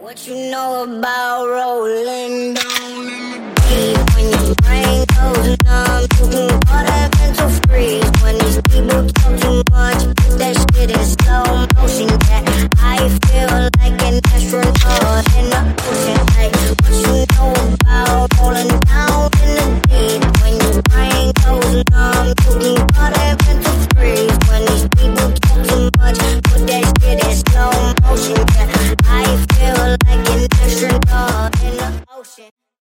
What you know about rolling down in the deep? When your brain goes numb, you can call that mental freeze. When these people talk too much,